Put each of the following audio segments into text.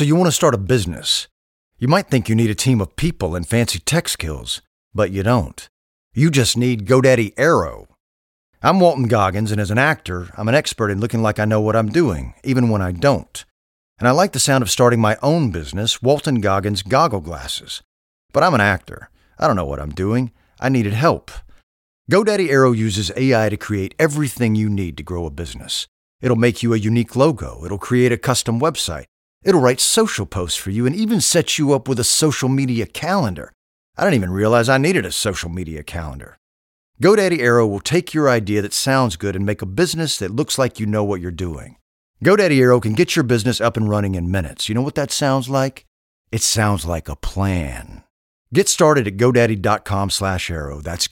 So you want to start a business. You might think you need a team of people and fancy tech skills, but you don't. You just need GoDaddy Aero. I'm Walton Goggins, and as an actor, I'm an expert in looking like I know what I'm doing, even when I don't. And I like the sound of starting my own business, Walton Goggins Goggle Glasses. But I'm an actor. I don't know what I'm doing. I needed help. GoDaddy Aero uses AI to create everything you need to grow a business. It'll make you a unique logo. It'll create a custom website. It'll write social posts for you and even set you up with a social media calendar. I didn't even realize I needed a social media calendar. GoDaddy Aero will take your idea that sounds good and make a business that looks like you know what you're doing. GoDaddy Aero can get your business up and running in minutes. You know what that sounds like? It sounds like a plan. Get started at GoDaddy.com/Aero. That's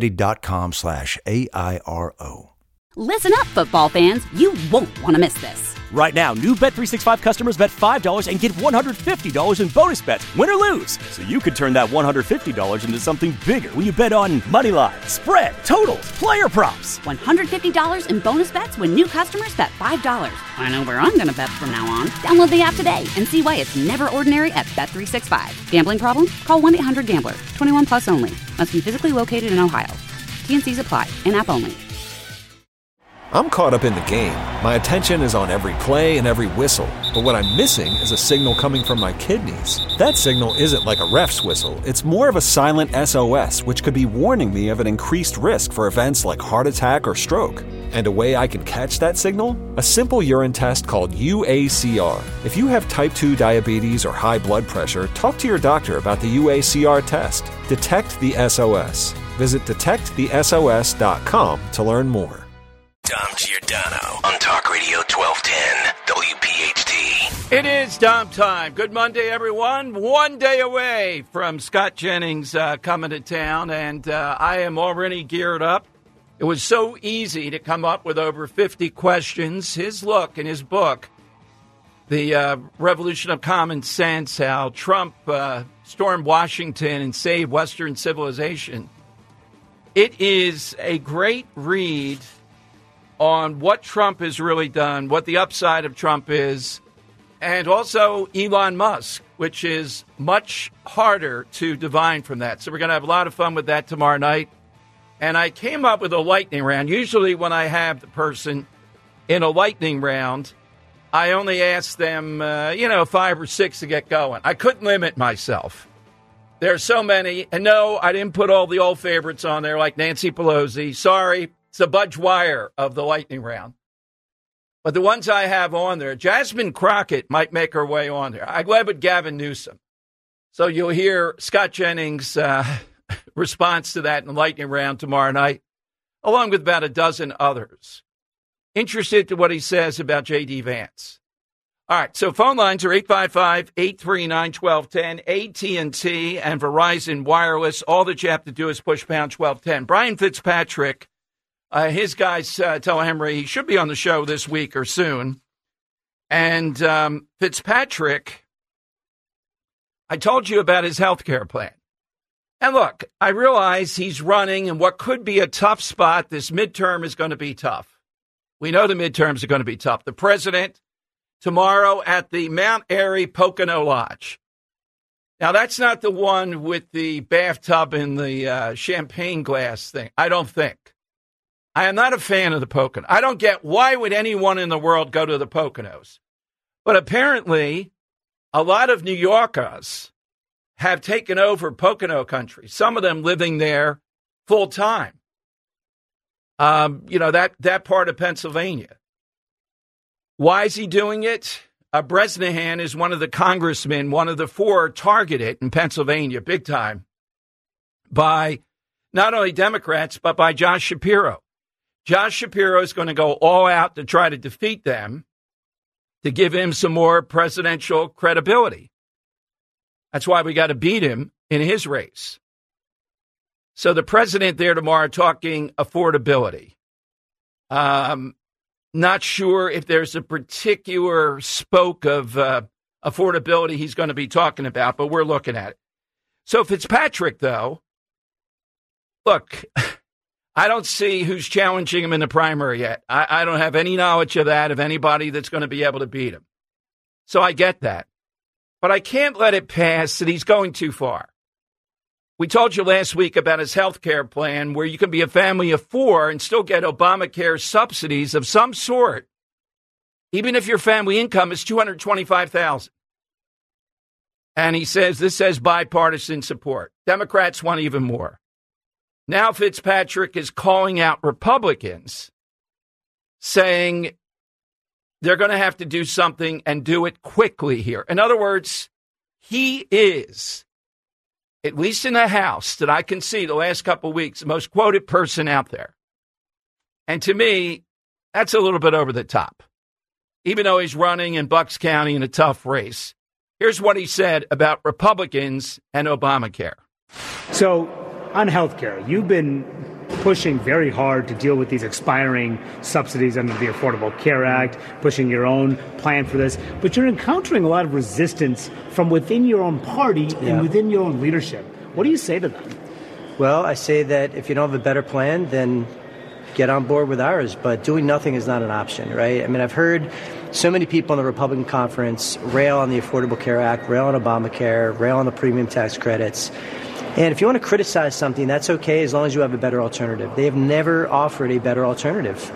GoDaddy.com/AIRO. Listen up, football fans. You won't want to miss this. Right now, new Bet365 customers bet $5 and get $150 in bonus bets, win or lose. So you could turn that $150 into something bigger when you bet on money line, spread, totals, player props. $150 in bonus bets when new customers bet $5. I know where I'm going to bet from now on. Download the app today and see why it's never ordinary at Bet365. Gambling problem? Call 1-800-GAMBLER. 21 plus only. Must be physically located in Ohio. T&Cs apply. In-app only. I'm caught up in the game. My attention is on every play and every whistle. But what I'm missing is a signal coming from my kidneys. That signal isn't like a ref's whistle. It's more of a silent SOS, which could be warning me of an increased risk for events like heart attack or stroke. And a way I can catch that signal? A simple urine test called UACR. If you have type 2 diabetes or high blood pressure, talk to your doctor about the UACR test. Detect the SOS. Visit detectthesos.com to learn more. Dom Giordano on Talk Radio 1210 WPHT. It is Dom time. Good Monday, everyone. One day away from Scott Jennings coming to town, and I am already geared up. It was so easy to come up with over 50 questions. His look in his book, The Revolution of Common Sense, how Trump stormed Washington and saved Western civilization. It is a great read on what Trump has really done, what the upside of Trump is, and also Elon Musk, which is much harder to divine from that. So we're going to have a lot of fun with that tomorrow night. And I came up with a lightning round. Usually when I have the person in a lightning round, I only ask them, 5 or 6 to get going. I couldn't limit myself. There are so many. And no, I didn't put all the old favorites on there like Nancy Pelosi. Sorry. It's the Budge Wire of the lightning round. But the ones I have on there, Jasmine Crockett might make her way on there. I led with Gavin Newsom. So you'll hear Scott Jennings' response to that in the lightning round tomorrow night, along with about a dozen others. Interested to what he says about J.D. Vance. All right, so phone lines are 855-839-1210, AT&T and Verizon Wireless. All that you have to do is push pound 1210. Brian Fitzpatrick, his guys tell Henry he should be on the show this week or soon. And Fitzpatrick, I told you about his health care plan. And look, I realize he's running in what could be a tough spot. This midterm is going to be tough. We know the midterms are going to be tough. The president tomorrow at the Mount Airy Pocono Lodge. Now, that's not the one with the bathtub and the champagne glass thing, I don't think. I am not a fan of the Pocono. I don't get why would anyone in the world go to the Poconos. But apparently, a lot of New Yorkers have taken over Pocono country, some of them living there full time. That part of Pennsylvania. Why is he doing it? Bresnahan is one of the congressmen, one of the 4 targeted in Pennsylvania big time by not only Democrats, but by Josh Shapiro. Josh Shapiro is going to go all out to try to defeat them, to give him some more presidential credibility. That's why we got to beat him in his race. So the president there tomorrow talking affordability. Not sure if there's a particular spoke of affordability he's going to be talking about, but we're looking at it. So Fitzpatrick, though, look, I don't see who's challenging him in the primary yet. I don't have any knowledge of that, of anybody that's going to be able to beat him. So I get that. But I can't let it pass that he's going too far. We told you last week about his health care plan where you can be a family of 4 and still get Obamacare subsidies of some sort, even if your family income is $225,000. And he says this has bipartisan support. Democrats want even more. Now Fitzpatrick is calling out Republicans, saying they're going to have to do something and do it quickly here. In other words, he is, at least in the House that I can see the last couple of weeks, the most quoted person out there. And to me, that's a little bit over the top. Even though he's running in Bucks County in a tough race. Here's what he said about Republicans and Obamacare. So on healthcare, you've been pushing very hard to deal with these expiring subsidies under the Affordable Care Act, pushing your own plan for this. But you're encountering a lot of resistance from within your own party and within your own leadership. What do you say to them? Well, I say that if you don't have a better plan, then get on board with ours. But doing nothing is not an option, right? I mean, I've heard so many people in the Republican conference rail on the Affordable Care Act, rail on Obamacare, rail on the premium tax credits. And if you want to criticize something, that's okay as long as you have a better alternative. They have never offered a better alternative.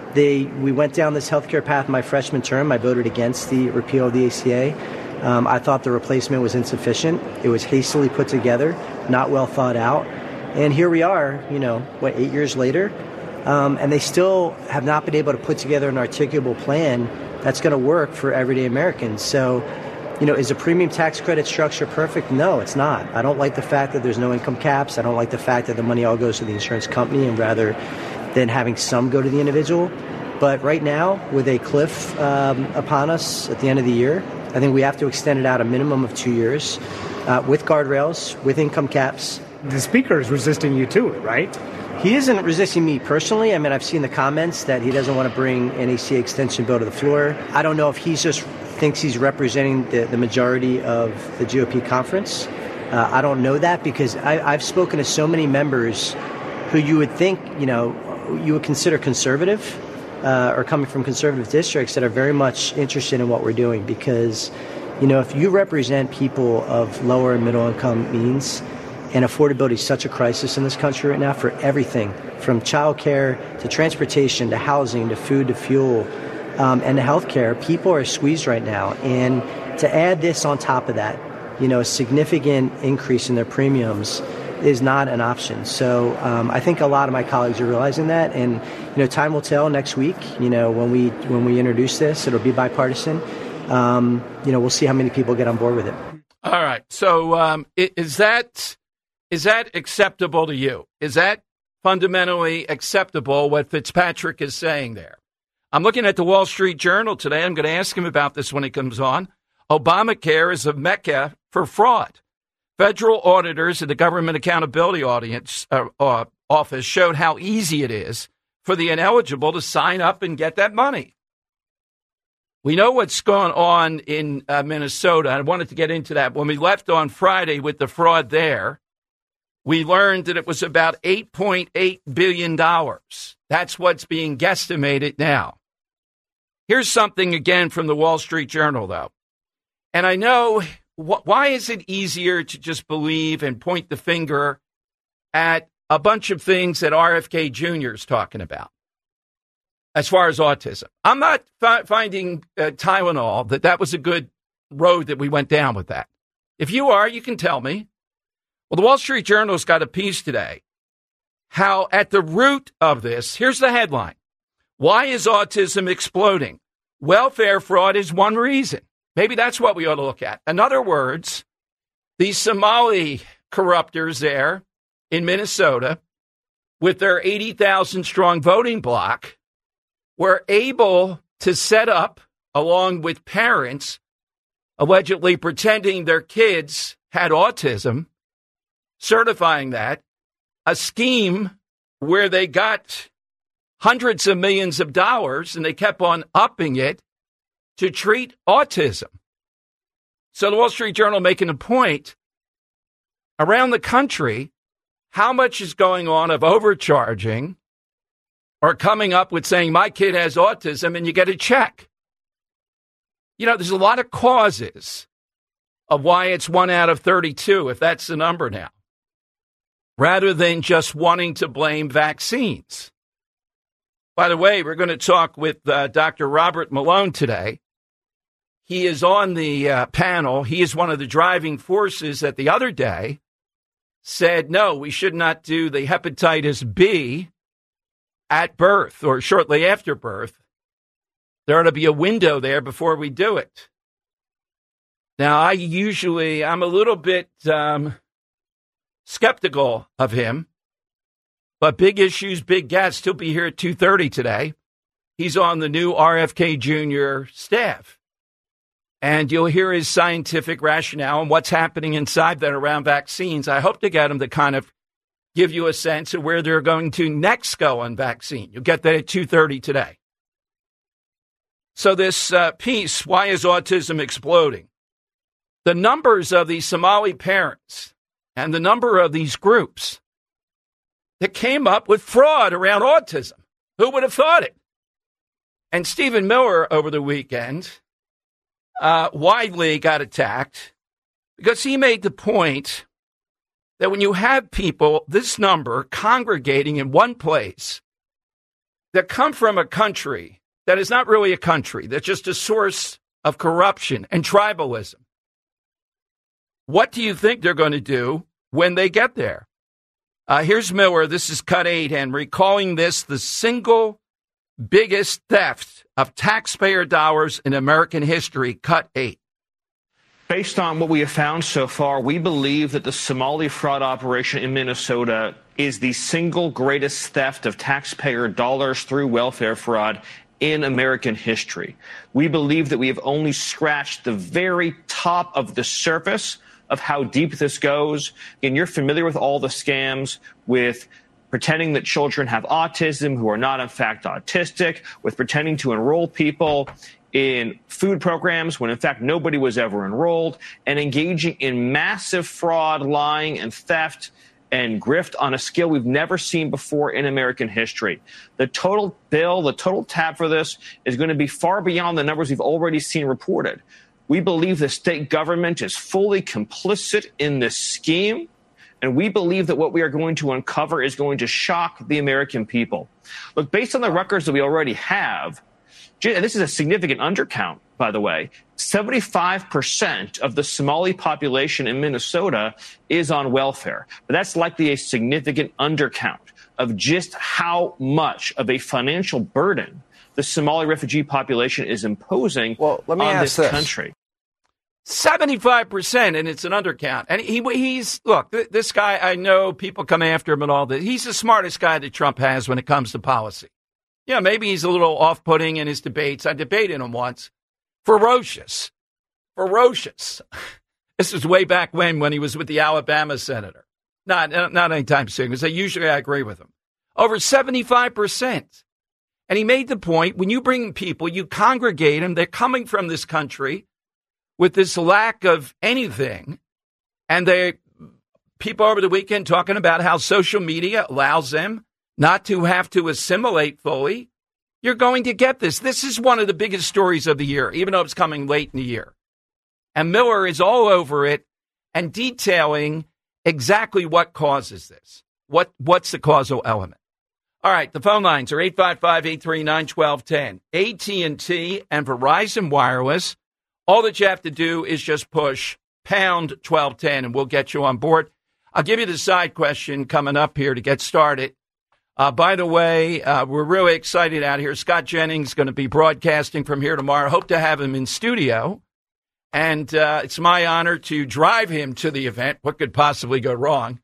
We went down this healthcare path in my freshman term. I voted against the repeal of the ACA. I thought the replacement was insufficient. It was hastily put together, not well thought out. And here we are, 8 years later, and they still have not been able to put together an articulable plan that's going to work for everyday Americans. So, is a premium tax credit structure perfect? No, it's not. I don't like the fact that there's no income caps. I don't like the fact that the money all goes to the insurance company and rather than having some go to the individual. But right now, with a cliff upon us at the end of the year, I think we have to extend it out a minimum of 2 years with guardrails, with income caps. The speaker is resisting you too, right? He isn't resisting me personally. I mean, I've seen the comments that he doesn't want to bring an ACA extension bill to the floor. I don't know if he's just thinks he's representing the majority of the GOP conference. I don't know that because I've spoken to so many members who you would think, you would consider conservative or coming from conservative districts that are very much interested in what we're doing because, if you represent people of lower and middle income means, and affordability is such a crisis in this country right now for everything from childcare to transportation to housing to food to fuel and to healthcare. People are squeezed right now. And to add this on top of that, a significant increase in their premiums is not an option. So I think a lot of my colleagues are realizing that. And, time will tell next week, when we introduce this, it'll be bipartisan. We'll see how many people get on board with it. All right. So is that acceptable to you? Is that fundamentally acceptable, what Fitzpatrick is saying there? I'm looking at the Wall Street Journal today. I'm going to ask him about this when he comes on. Obamacare is a mecca for fraud. Federal auditors at the Government Accountability Office showed how easy it is for the ineligible to sign up and get that money. We know what's going on in Minnesota. I wanted to get into that. When we left on Friday with the fraud there, we learned that it was about $8.8 billion. That's what's being guesstimated now. Here's something again from the Wall Street Journal, though. And I know, why is it easier to just believe and point the finger at a bunch of things that RFK Jr. is talking about as far as autism? I'm not finding Tylenol that was a good road that we went down with that. If you are, you can tell me. Well, the Wall Street Journal's got a piece today. How at the root of this, here's the headline. Why is autism exploding? Welfare fraud is one reason. Maybe that's what we ought to look at. In other words, these Somali corruptors there in Minnesota, with their 80,000 strong voting bloc, were able to set up, along with parents, allegedly pretending their kids had autism, certifying that, a scheme where they got hundreds of millions of dollars and they kept on upping it to treat autism. So the Wall Street Journal making a point around the country, how much is going on of overcharging or coming up with saying my kid has autism and you get a check. There's a lot of causes of why it's 1 out of 32, if that's the number now, rather than just wanting to blame vaccines. By the way, we're going to talk with Dr. Robert Malone today. He is on the panel. He is one of the driving forces that the other day said, no, we should not do the hepatitis B at birth or shortly after birth. There ought to be a window there before we do it. Now, I'm a little bit skeptical of him, but big issues, big guests. He'll be here at 2:30 today. He's on the new RFK Jr. staff. And you'll hear his scientific rationale and what's happening inside that around vaccines. I hope to get him to kind of give you a sense of where they're going to next go on vaccine. You'll get that at 2:30 today. So this piece, why is autism exploding? The numbers of these Somali parents and the number of these groups that came up with fraud around autism. Who would have thought it? And Stephen Miller over the weekend widely got attacked because he made the point that when you have people, this number, congregating in one place that come from a country that is not really a country, that's just a source of corruption and tribalism, what do you think they're going to do when they get there? Here's Miller. This is Cut 8, Henry, calling this the single biggest theft of taxpayer dollars in American history. Cut 8. Based on what we have found so far, we believe that the Somali fraud operation in Minnesota is the single greatest theft of taxpayer dollars through welfare fraud in American history. We believe that we have only scratched the very top of the surface of how deep this goes. And you're familiar with all the scams with pretending that children have autism who are not in fact autistic, with pretending to enroll people in food programs when in fact nobody was ever enrolled, and engaging in massive fraud, lying, and theft and grift on a scale we've never seen before in American history. The total bill, the total tab for this is going to be far beyond the numbers we've already seen reported. We believe the state government is fully complicit in this scheme, and we believe that what we are going to uncover is going to shock the American people. Look, based on the records that we already have, and this is a significant undercount, by the way, 75% of the Somali population in Minnesota is on welfare. But that's likely a significant undercount of just how much of a financial burden the Somali refugee population is imposing on this country. 75%, and it's an undercount. And he's, look, this guy, I know people come after him and all this. He's the smartest guy that Trump has when it comes to policy. Yeah, maybe he's a little off-putting in his debates. I debated him once. Ferocious. This was way back when he was with the Alabama senator. Not anytime soon, because usually I agree with him. Over 75%. And he made the point, when you bring people, you congregate them, they're coming from this country with this lack of anything, and people over the weekend talking about how social media allows them not to have to assimilate fully. You're going to get this. This is one of the biggest stories of the year, even though it's coming late in the year. And Miller is all over it and detailing exactly what causes this. What's the causal element? All right, the phone lines are 855-839-1210. AT&T and Verizon Wireless. All that you have to do is just push pound 1210 and we'll get you on board. I'll give you the side question coming up here to get started. By the way, we're really excited out here. Scott Jennings is going to be broadcasting from here tomorrow. Hope to have him in studio. And it's my honor to drive him to the event. What could possibly go wrong?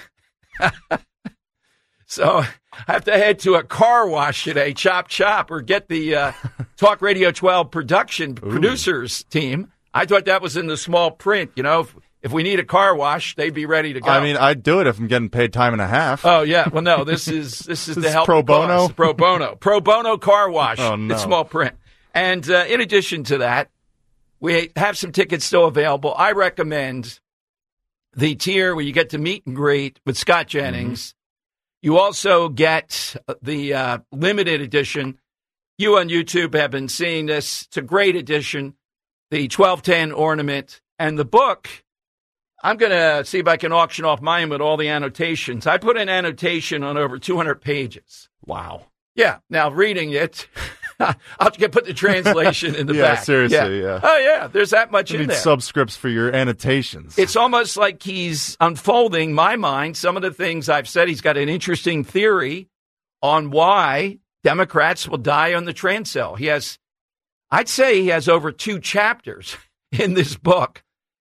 So I have to head to a car wash today, chop, or get the Talk Radio 12 producers team. I thought that was in the small print. You know, if we need a car wash, they'd be ready to go. I mean, I'd do it if I'm getting paid time and a half. Oh, yeah. Well, no, this is the help. Pro bono? Pro bono car wash. Oh, no. It's small print. And in addition to that, we have some tickets still available. I recommend the tier where you get to meet and greet with Scott Jennings. Mm-hmm. You also get the limited edition. You on YouTube have been seeing this. It's a great edition. The 1210 ornament And the book, I'm going to see if I can auction off mine with all the annotations. I put an annotation on over 200 pages. Wow. Yeah. Now, reading it, I'll put the translation in the back. Yeah, seriously, yeah. Oh, yeah. There's that much I in need there. subscripts for your annotations. It's almost like he's unfolding my mind, some of the things I've said. He's got an interesting theory on why Democrats will die on the transel. I'd say he has over 2 chapters in this book.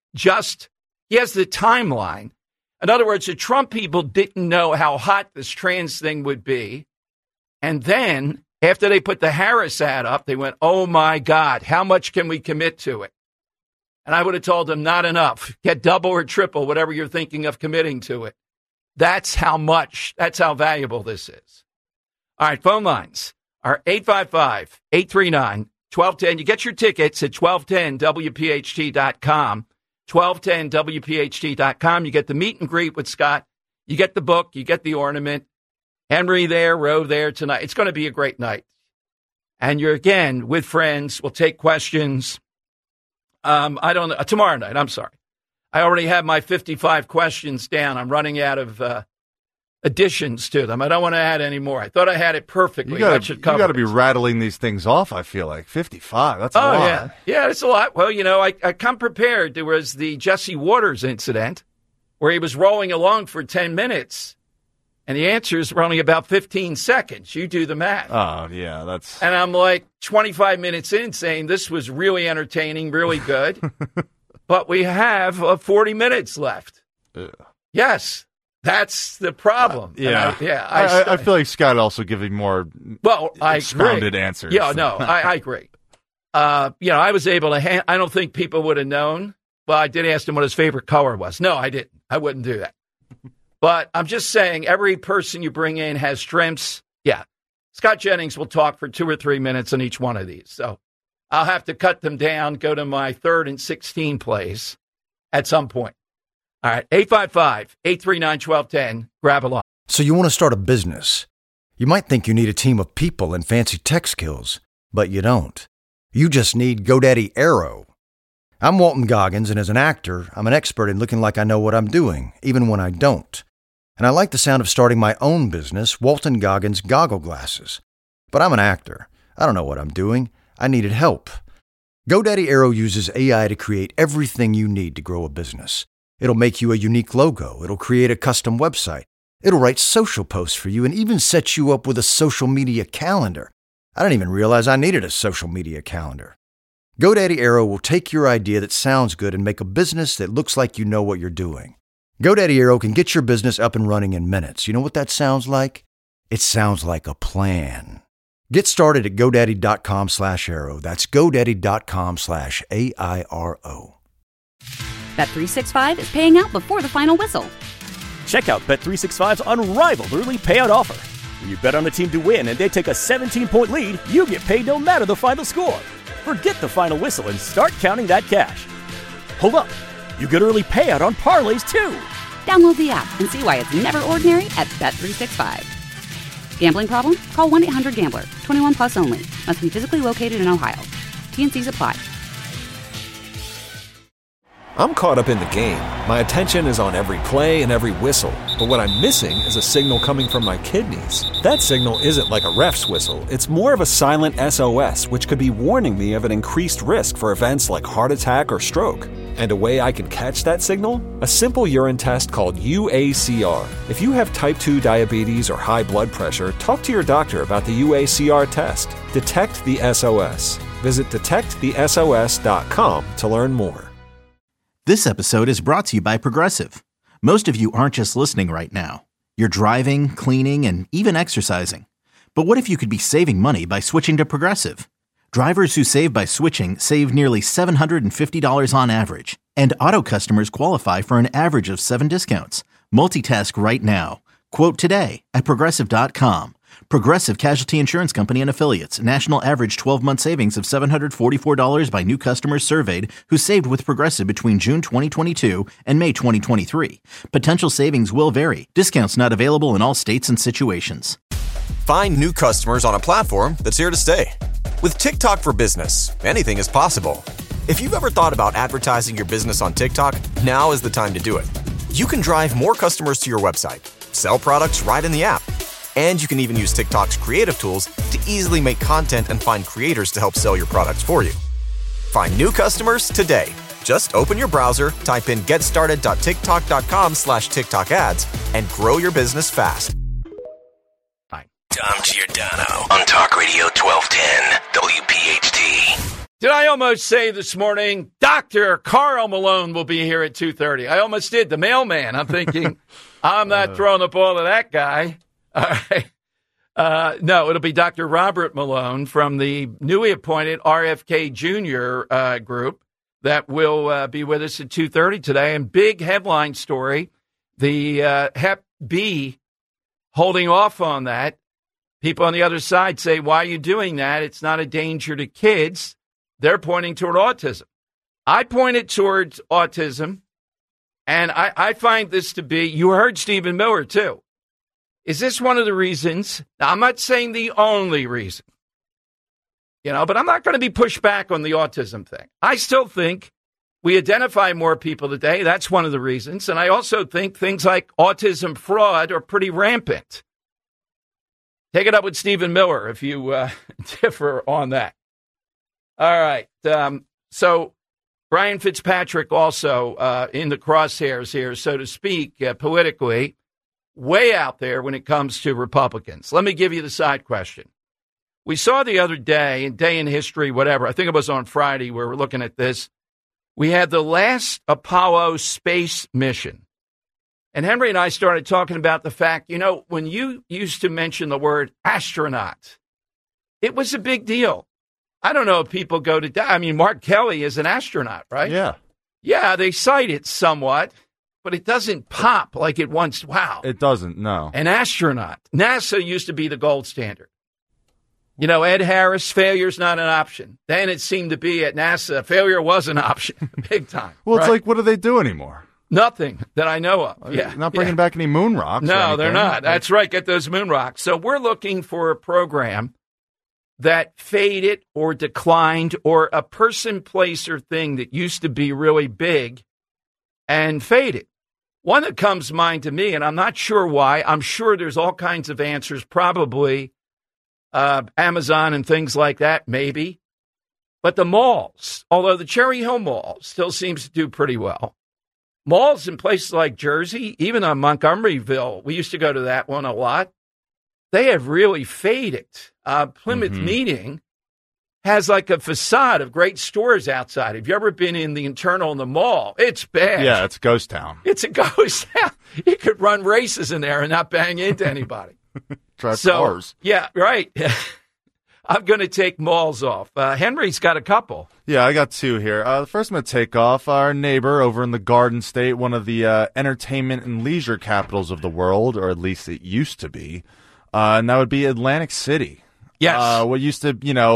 He has the timeline. In other words, the Trump people didn't know how hot this trans thing would be. And then after they put the Harris ad up, they went, oh, my God, how much can we commit to it? And I would have told them not enough. Get double or triple, whatever you're thinking of committing to it. That's how valuable this is. All right, phone lines are 855-839-1210. You get your tickets at 1210WPHT.com. 1210WPHT.com. You get the meet and greet with Scott. You get the book. You get the ornament. Henry there, Roe there tonight. It's going to be a great night. And you're, again, with friends. We'll take questions. Tomorrow night. I'm sorry. I already have my 55 questions down. I'm running out of additions to them. I don't want to add any more. I thought I had it perfectly. You got to be rattling these things off, I feel like. 55, that's a lot. Yeah. Yeah, it's a lot. Well, I come prepared. There was the Jesse Waters incident where he was rolling along for 10 minutes, and the answers were only about 15 seconds. You do the math. Oh, yeah, that's... And I'm like 25 minutes in saying this was really entertaining, really good, but we have 40 minutes left. Ugh. Yes. That's the problem. I feel like Scott also giving more expounded answers. Yeah, no, I agree. I was able to, I don't think people would have known. Well, I did ask him what his favorite color was. No, I didn't. I wouldn't do that. But I'm just saying every person you bring in has strengths. Yeah. Scott Jennings will talk for 2 or 3 minutes on each one of these. So I'll have to cut them down, go to my 3rd and 16 plays at some point. All right, 855-839-1210. Grab a line. So you want to start a business. You might think you need a team of people and fancy tech skills, but you don't. You just need GoDaddy Aero. I'm Walton Goggins, and as an actor, I'm an expert in looking like I know what I'm doing, even when I don't. And I like the sound of starting my own business, Walton Goggins Goggle Glasses. But I'm an actor. I don't know what I'm doing. I needed help. GoDaddy Aero uses AI to create everything you need to grow a business. It'll make you a unique logo. It'll create a custom website. It'll write social posts for you and even set you up with a social media calendar. I didn't even realize I needed a social media calendar. GoDaddy Aero will take your idea that sounds good and make a business that looks like you know what you're doing. GoDaddy Aero can get your business up and running in minutes. You know what that sounds like? It sounds like a plan. Get started at GoDaddy.com/Aero. That's GoDaddy.com/AIRO. Bet365 is paying out before the final whistle. Check out Bet365's unrivaled early payout offer. When you bet on a team to win and they take a 17-point lead, you get paid no matter the final score. Forget the final whistle and start counting that cash. Hold up. You get early payout on parlays, too. Download the app and see why it's never ordinary at Bet365. Gambling problem? Call 1-800-GAMBLER. 21 plus only. Must be physically located in Ohio. T&Cs apply. I'm caught up in the game. My attention is on every play and every whistle. But what I'm missing is a signal coming from my kidneys. That signal isn't like a ref's whistle. It's more of a silent SOS, which could be warning me of an increased risk for events like heart attack or stroke. And a way I can catch that signal? A simple urine test called UACR. If you have type 2 diabetes or high blood pressure, talk to your doctor about the UACR test. Detect the SOS. Visit detectthesos.com to learn more. This episode is brought to you by Progressive. Most of you aren't just listening right now. You're driving, cleaning, and even exercising. But what if you could be saving money by switching to Progressive? Drivers who save by switching save nearly $750 on average. And auto customers qualify for an average of 7 discounts. Multitask right now. Quote today at Progressive.com. Progressive Casualty Insurance Company and Affiliates. National average 12-month savings of $744 by new customers surveyed who saved with Progressive between June 2022 and May 2023. Potential savings will vary. Discounts not available in all states and situations. Find new customers on a platform that's here to stay. With TikTok for Business, anything is possible. If you've ever thought about advertising your business on TikTok, now is the time to do it. You can drive more customers to your website, sell products right in the app, and you can even use TikTok's creative tools to easily make content and find creators to help sell your products for you. Find new customers today. Just open your browser, type in getstarted.tiktok.com/TikTok ads, and grow your business fast. Dom Giordano on Talk Radio 1210 WPHT. Did I almost say this morning, Dr. Carl Malone will be here at 2:30? I almost did. The mailman. I'm thinking, I'm not throwing the ball to that guy. All right. No, it'll be Dr. Robert Malone from the newly appointed RFK Jr. Group that will be with us at 2:30 today. And big headline story, the Hep B holding off on that. People on the other side say, why are you doing that? It's not a danger to kids. They're pointing toward autism. I pointed towards autism, and I find this to be, you heard Stephen Miller too. Is this one of the reasons? Now, I'm not saying the only reason, but I'm not going to be pushed back on the autism thing. I still think we identify more people today. That's one of the reasons. And I also think things like autism fraud are pretty rampant. Take it up with Stephen Miller if you differ on that. All right. So Brian Fitzpatrick also in the crosshairs here, so to speak, politically, way out there when it comes to Republicans. Let me give you the side question. We saw the other day, day in history, whatever, I think it was on Friday where we're looking at this, we had the last Apollo space mission. And Henry and I started talking about the fact, when you used to mention the word astronaut, it was a big deal. I don't know if people go to, Mark Kelly is an astronaut, right? Yeah. Yeah, they cite it somewhat, but it doesn't pop like it once. Wow. It doesn't, no. An astronaut. NASA used to be the gold standard. Ed Harris, failure's not an option. Then it seemed to be at NASA, failure was an option, big time. Well, it's right? like, what do they do anymore? Nothing that I know of. Yeah, not bringing back any moon rocks. No, they're not. That's right. Get those moon rocks. So we're looking for a program that faded or declined, or a person, place, or thing that used to be really big and faded. One that comes to mind to me, and I'm not sure why. I'm sure there's all kinds of answers, probably Amazon and things like that, maybe. But the malls, although the Cherry Hill Mall still seems to do pretty well. Malls in places like Jersey, even on Montgomeryville, we used to go to that one a lot. They have really faded. Plymouth Meeting has like a facade of great stores outside. Have you ever been in the internal in the mall? It's bad. Yeah, it's a ghost town. It's a ghost town. You could run races in there and not bang into anybody. Drive cars. Yeah, right. I'm going to take malls off. Henry's got a couple. Yeah, I got two here. The first I'm going to take off our neighbor over in the Garden State, one of the entertainment and leisure capitals of the world, or at least it used to be. And that would be Atlantic City. Yes. What used to,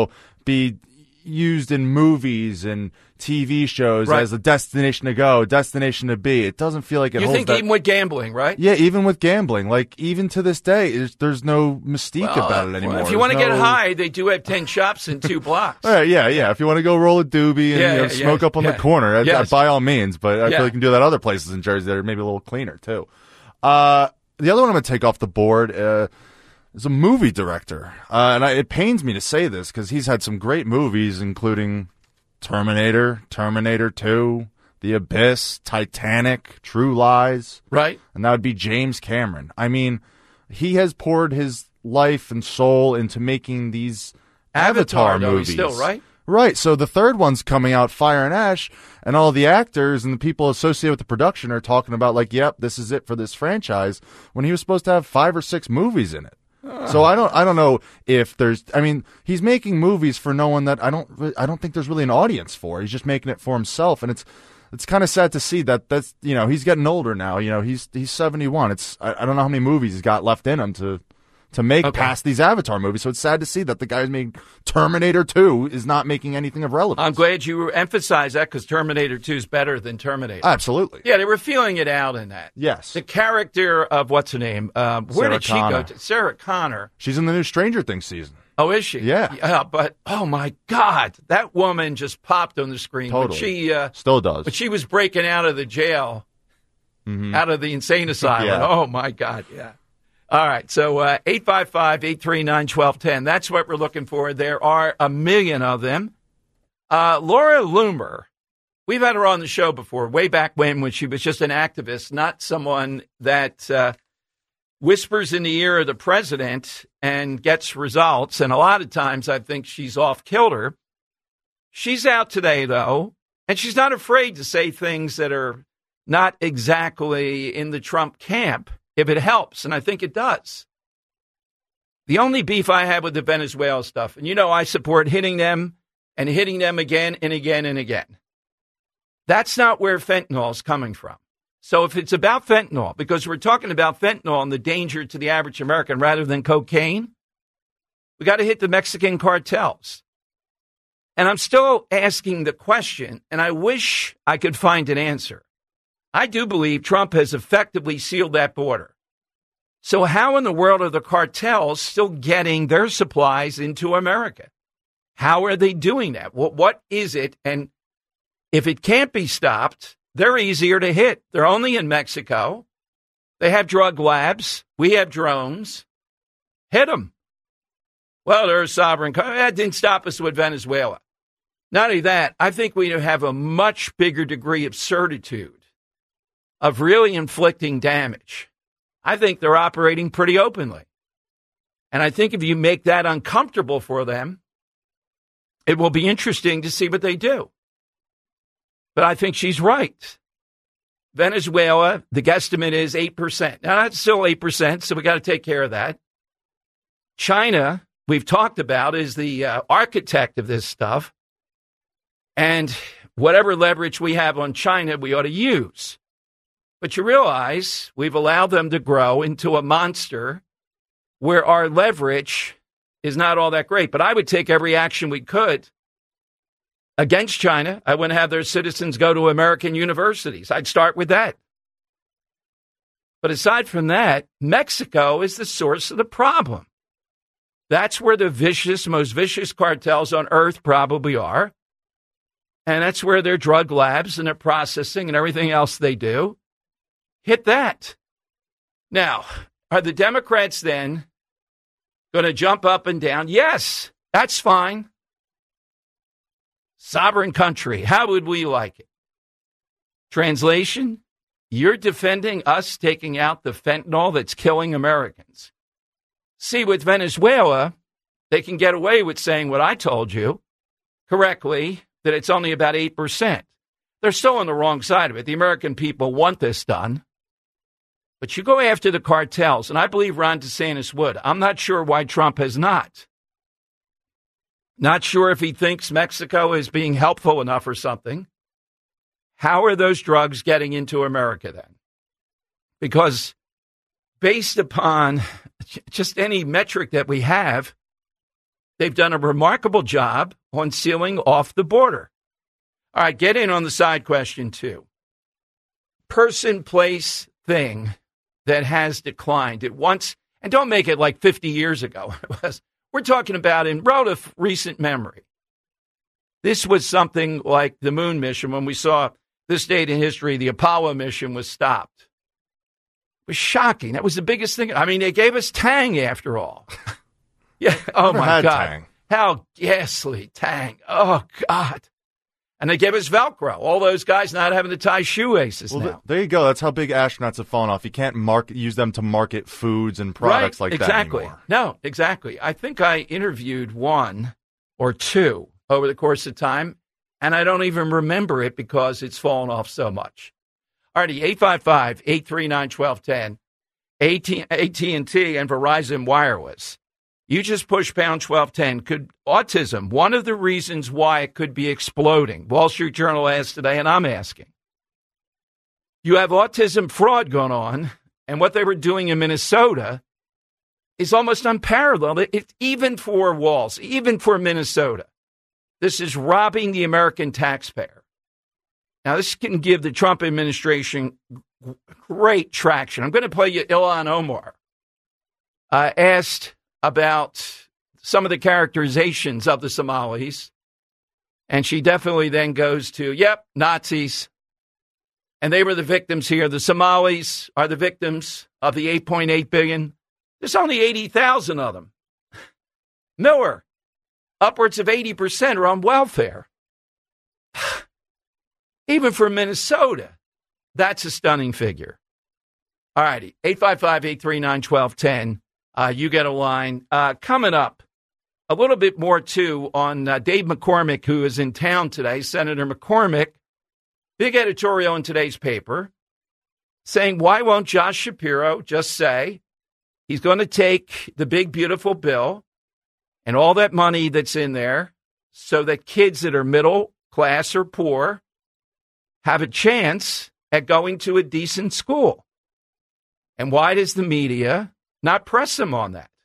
be used in movies and TV shows as a destination to go, destination to be. It doesn't feel like it holds that. You think even with gambling, right? Yeah, even with gambling. Like, even to this day, there's no mystique about it anymore. Well, if you want to get high, they do have 10 shops in 2 blocks. Yeah. If you want to go roll a doobie and smoke up on the corner, by all means. But I feel like you can do that other places in Jersey that are maybe a little cleaner, too. The other one I'm going to take off the board is a movie director. And it pains me to say this because he's had some great movies, including Terminator, Terminator 2, The Abyss, Titanic, True Lies. Right. And that would be James Cameron. I mean, he has poured his life and soul into making these Avatar movies. Still, right? Right. So the third one's coming out, Fire and Ash, and all the actors and the people associated with the production are talking about, like, yep, this is it for this franchise, when he was supposed to have 5 or 6 movies in it. So I don't know if there's. I mean, he's making movies for no one that I don't think there's really an audience for. He's just making it for himself, and it's kind of sad to see that's he's getting older now. He's 71. I don't know how many movies he's got left in him to make past these Avatar movies. So it's sad to see that the guy who's making Terminator 2 is not making anything of relevance. I'm glad you emphasized that because Terminator 2 is better than Terminator. Absolutely. Yeah, they were feeling it out in that. Yes. The character of what's her name? Where did she go? Sarah Connor. She's in the new Stranger Things season. Oh, is she? Yeah. But, oh, my God, that woman just popped on the screen. Totally. But still does. But she was breaking out of the jail, out of the insane asylum. Yeah. Oh, my God, yeah. All right, so 855-839-1210. That's what we're looking for. There are a million of them. Laura Loomer, we've had her on the show before, way back when she was just an activist, not someone that whispers in the ear of the president and gets results. And a lot of times I think she's off kilter. She's out today, though, and she's not afraid to say things that are not exactly in the Trump camp if it helps, and I think it does. The only beef I have with the Venezuela stuff, and I support hitting them and hitting them again and again and again. That's not where fentanyl is coming from. So if it's about fentanyl, because we're talking about fentanyl and the danger to the average American rather than cocaine, we got to hit the Mexican cartels. And I'm still asking the question, and I wish I could find an answer. I do believe Trump has effectively sealed that border. So how in the world are the cartels still getting their supplies into America? How are they doing that? What is it? And if it can't be stopped, they're easier to hit. They're only in Mexico. They have drug labs. We have drones. Hit them. Well, they're a sovereign country. That didn't stop us with Venezuela. Not only that, I think we have a much bigger degree of certitude of really inflicting damage. I think they're operating pretty openly. And I think if you make that uncomfortable for them, it will be interesting to see what they do. But I think she's right. Venezuela, the guesstimate is 8%. Now, that's still 8%, so we got to take care of that. China, we've talked about, is the architect of this stuff. And whatever leverage we have on China, we ought to use. But you realize we've allowed them to grow into a monster where our leverage is not all that great. But I would take every action we could against China. I wouldn't have their citizens go to American universities. I'd start with that. But aside from that, Mexico is the source of the problem. That's where the most vicious cartels on earth probably are. And that's where their drug labs and their processing and everything else they do. Hit that. Now, are the Democrats then going to jump up and down? Yes, that's fine. Sovereign country. How would we like it? Translation, you're defending us taking out the fentanyl that's killing Americans. See, with Venezuela, they can get away with saying what I told you correctly, that it's only about 8%. They're still on the wrong side of it. The American people want this done. But you go after the cartels, and I believe Ron DeSantis would. I'm not sure why Trump has not. Not sure if he thinks Mexico is being helpful enough or something. How are those drugs getting into America then? Because based upon just any metric that we have, they've done a remarkable job on sealing off the border. All right, get in on the side question, too. Person, place, thing that has declined at once, and don't make it like 50 years ago. We're talking about in relative recent memory. This was something like the moon mission when we saw this date in history, the Apollo mission was stopped. It was shocking. That was the biggest thing. I mean, they gave us Tang after all. Yeah. Oh, my God. Tang. How ghastly, Tang. Oh, God. And they gave us Velcro. All those guys not having to tie shoelaces now. There you go. That's how big astronauts have fallen off. You can't use them to market foods and products like that anymore. No, exactly. I think I interviewed one or two over the course of time, and I don't even remember it because it's fallen off so much. Alrighty, 855-839-1210, AT&T and Verizon Wireless. You just push pound 1210. Could autism, one of the reasons why it could be exploding? Wall Street Journal asked today, and I'm asking. You have autism fraud going on, and what they were doing in Minnesota is almost unparalleled. Even for Walls, even for Minnesota. This is robbing the American taxpayer. Now, this can give the Trump administration great traction. I'm going to play you Ilhan Omar. Asked about some of the characterizations of the Somalis. And she definitely then goes to, yep, Nazis. And they were the victims here. The Somalis are the victims of the 8.8 billion. There's only 80,000 of them. Miller, upwards of 80% are on welfare. Even for Minnesota, that's a stunning figure. All righty, 855-839-1210. You get a line. Coming up, a little bit more, too, on Dave McCormick, who is in town today. Senator McCormick, big editorial in today's paper, saying, why won't Josh Shapiro just say he's going to take the big, beautiful bill and all that money that's in there so that kids that are middle class or poor have a chance at going to a decent school? And why does the media not press him on that?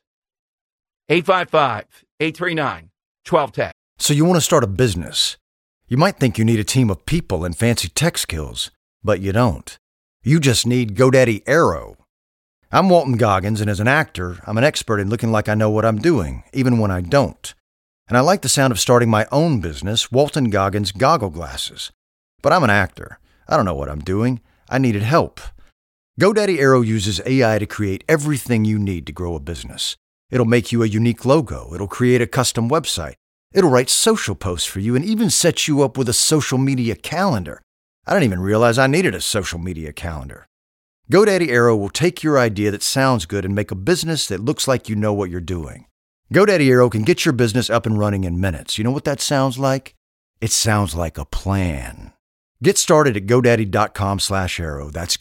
855-839-1210. So you want to start a business. You might think you need a team of people and fancy tech skills, but you don't. You just need GoDaddy Aero. I'm Walton Goggins, and as an actor, I'm an expert in looking like I know what I'm doing, even when I don't. And I like the sound of starting my own business, Walton Goggins Goggle Glasses. But I'm an actor. I don't know what I'm doing. I needed help. GoDaddy Aero uses AI to create everything you need to grow a business. It'll make you a unique logo. It'll create a custom website. It'll write social posts for you and even set you up with a social media calendar. I didn't even realize I needed a social media calendar. GoDaddy Aero will take your idea that sounds good and make a business that looks like you know what you're doing. GoDaddy Aero can get your business up and running in minutes. You know what that sounds like? It sounds like a plan. Get started at GoDaddy.com/Aero. That's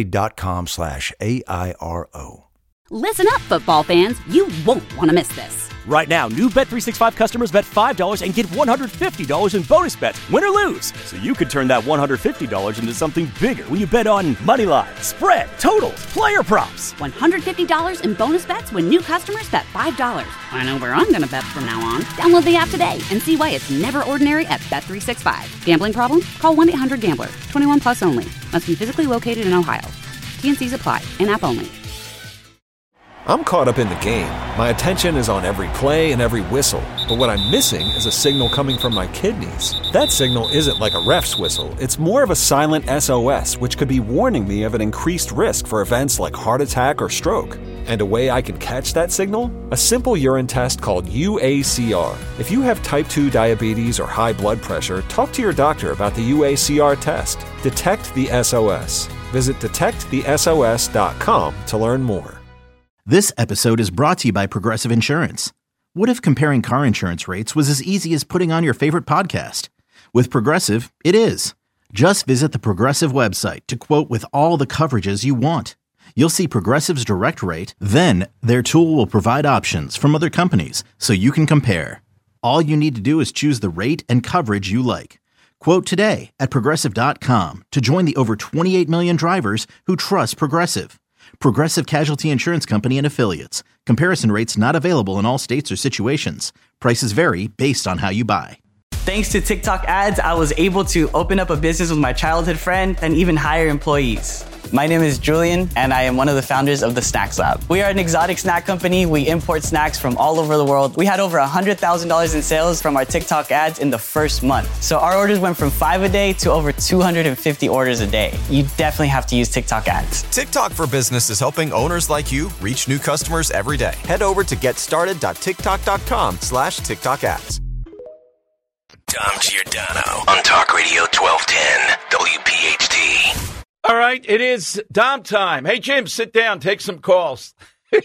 GoDaddy.com/AIRO. Listen up, football fans. You won't want to miss this. Right now, new Bet365 customers bet $5 and get $150 in bonus bets, win or lose. So you could turn that $150 into something bigger when you bet on money line, spread, totals, player props. $150 in bonus bets when new customers bet $5. I know where I'm going to bet from now on. Download the app today and see why it's never ordinary at Bet365. Gambling problem? Call 1-800-GAMBLER. 21 plus only. Must be physically located in Ohio. T&Cs apply. In-app only. I'm caught up in the game. My attention is on every play and every whistle. But what I'm missing is a signal coming from my kidneys. That signal isn't like a ref's whistle. It's more of a silent SOS, which could be warning me of an increased risk for events like heart attack or stroke. And a way I can catch that signal? A simple urine test called UACR. If you have type 2 diabetes or high blood pressure, talk to your doctor about the UACR test. Detect the SOS. Visit detectthesos.com to learn more. This episode is brought to you by Progressive Insurance. What if comparing car insurance rates was as easy as putting on your favorite podcast? With Progressive, it is. Just visit the Progressive website to quote with all the coverages you want. You'll see Progressive's direct rate, then their tool will provide options from other companies so you can compare. All you need to do is choose the rate and coverage you like. Quote today at Progressive.com to join the over 28 million drivers who trust Progressive. Progressive Casualty Insurance Company and Affiliates. Comparison rates not available in all states or situations. Prices vary based on how you buy. Thanks to TikTok ads, I was able to open up a business with my childhood friend and even hire employees. My name is Julian, and I am one of the founders of the Snacks Lab. We are an exotic snack company. We import snacks from all over the world. We had over $100,000 in sales from our TikTok ads in the first month. So our orders went from 5 a day to over 250 orders a day. You definitely have to use TikTok ads. TikTok for Business is helping owners like you reach new customers every day. Head over to getstarted.tiktok.com/TikTok ads. Dom Giordano on Talk Radio 1210 WPHT. All right, it is Dom time. Hey, Jim, sit down. Take some calls.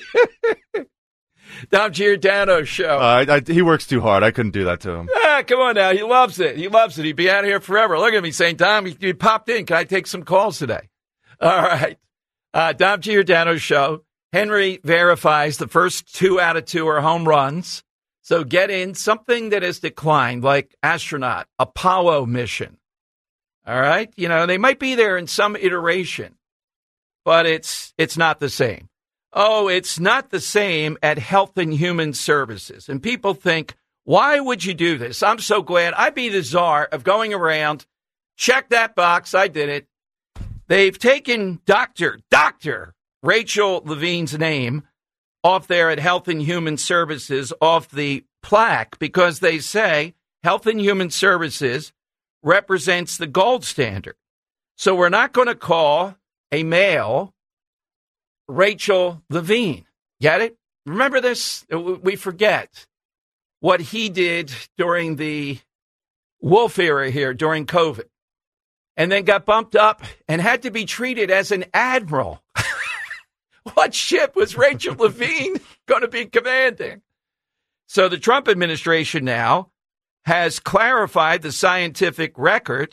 Dom Giordano show. He works too hard. I couldn't do that to him. Come on now. He loves it. He loves it. He'd be out here forever. Look at me saying, Dom, you popped in. Can I take some calls today? All right. Dom Giordano show. Henry verifies the first 2 out of 2 are home runs. So get in something that has declined, like astronaut, Apollo mission. All right. You know, they might be there in some iteration, but it's not the same. Oh, it's not the same at Health and Human Services. And people think, why would you do this? I'm so glad. I'd be the czar of going around. Check that box. I did it. They've taken Dr. Rachel Levine's name off there at Health and Human Services off the plaque because they say Health and Human Services represents the gold standard. So we're not going to call a male Rachel Levine. Get it? Remember this? We forget what he did during the Wolf era here during COVID, and then got bumped up and had to be treated as an admiral. What ship was Rachel Levine going to be commanding? So the Trump administration now has clarified the scientific record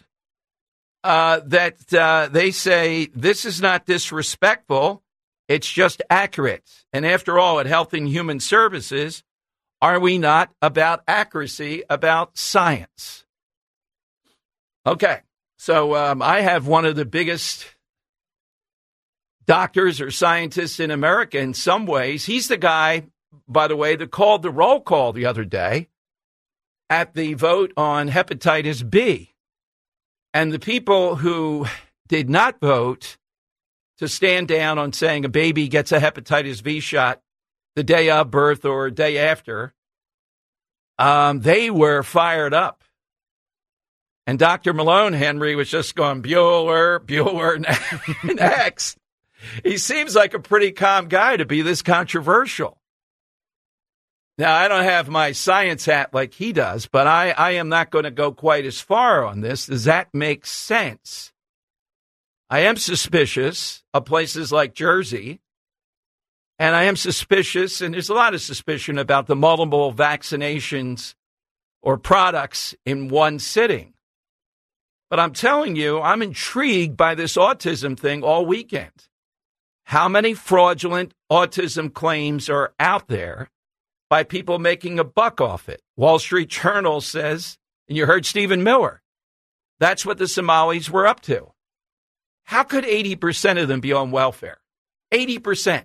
that they say this is not disrespectful. It's just accurate. And after all, at Health and Human Services, are we not about accuracy, about science? Okay, so I have one of the biggest doctors or scientists in America in some ways. He's the guy, by the way, that called the roll call the other day at the vote on hepatitis B. And the people who did not vote to stand down on saying a baby gets a hepatitis B shot the day of birth or a day after, they were fired up. And Dr. Malone, Henry, was just going, Bueller, next. He seems like a pretty calm guy to be this controversial. Now, I don't have my science hat like he does, but I am not going to go quite as far on this. Does that make sense? I am suspicious of places like Jersey, and I am suspicious, and there's a lot of suspicion about the multiple vaccinations or products in one sitting. But I'm telling you, I'm intrigued by this autism thing all weekend. How many fraudulent autism claims are out there by people making a buck off it? Wall Street Journal says, and you heard Stephen Miller, that's what the Somalis were up to. How could 80% of them be on welfare? 80%.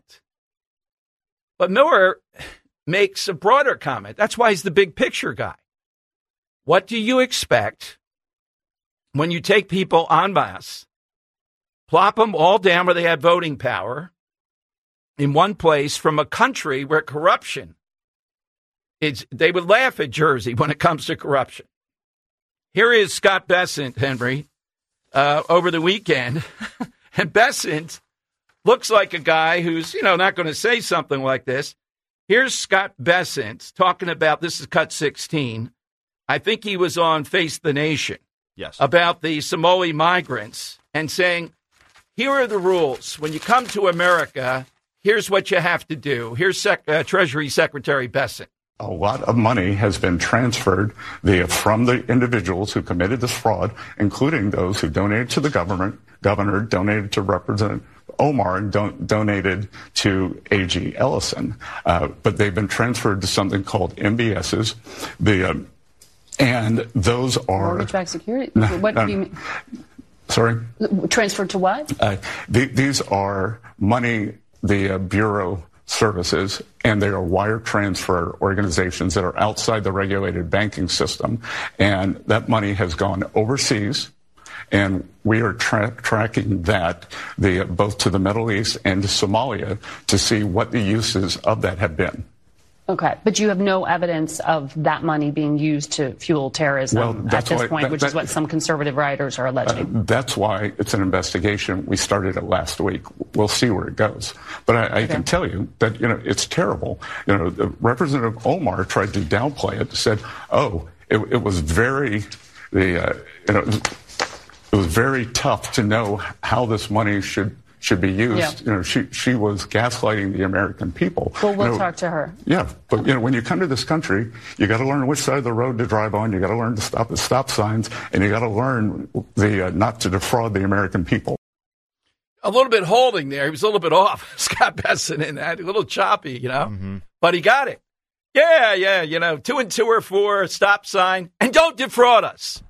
But Miller makes a broader comment. That's why he's the big picture guy. What do you expect when you take people en masse, plop them all down where they have voting power in one place from a country where corruption is, they would laugh at Jersey when it comes to corruption. Here is Scott Bessent, Henry, over the weekend. And Bessent looks like a guy who's, not going to say something like this. Here's Scott Bessent talking about, this is cut 16. I think he was on Face the Nation. Yes. About the Somali migrants and saying, here are the rules. When you come to America, here's what you have to do. Here's Treasury Secretary Bessent. A lot of money has been transferred from the individuals who committed this fraud, including those who donated to the governor, donated to Representative Omar, and donated to A.G. Ellison. But they've been transferred to something called MBSs. And those are mortgage-backed security. What do you mean? Sorry? Transferred to what? These are money the Bureau services, and they are wire transfer organizations that are outside the regulated banking system. And that money has gone overseas, and we are tracking that both to the Middle East and to Somalia to see what the uses of that have been. Okay, but you have no evidence of that money being used to fuel terrorism at this point, which is what some conservative writers are alleging. That's why it's an investigation. We started it last week. We'll see where it goes. But I can tell you that, it's terrible. Representative Omar tried to downplay it, said, it was very, it was very tough to know how this money should be used. Yeah. She was gaslighting the American people. Well, we'll talk to her. Yeah, but when you come to this country, you got to learn which side of the road to drive on. You got to learn to stop at stop signs, and you got to learn not to defraud the American people. A little bit holding there. He was a little bit off, Scott Bessent, in that. A little choppy, Mm-hmm. But he got it. Yeah, 2 and 2 are 4, stop sign, and don't defraud us.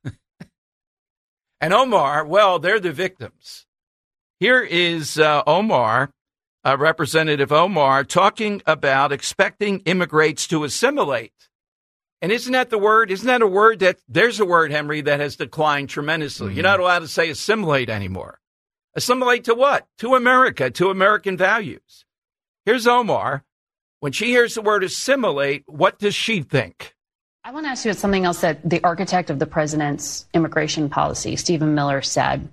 And Omar, well, they're the victims. Here is Omar, Representative Omar, talking about expecting immigrants to assimilate. And isn't that a word there's a word, Henry, that has declined tremendously. Mm-hmm. You're not allowed to say assimilate anymore. Assimilate to what? To America, to American values. Here's Omar. When she hears the word assimilate, what does she think? I want to ask you about something else that the architect of the president's immigration policy, Stephen Miller, said.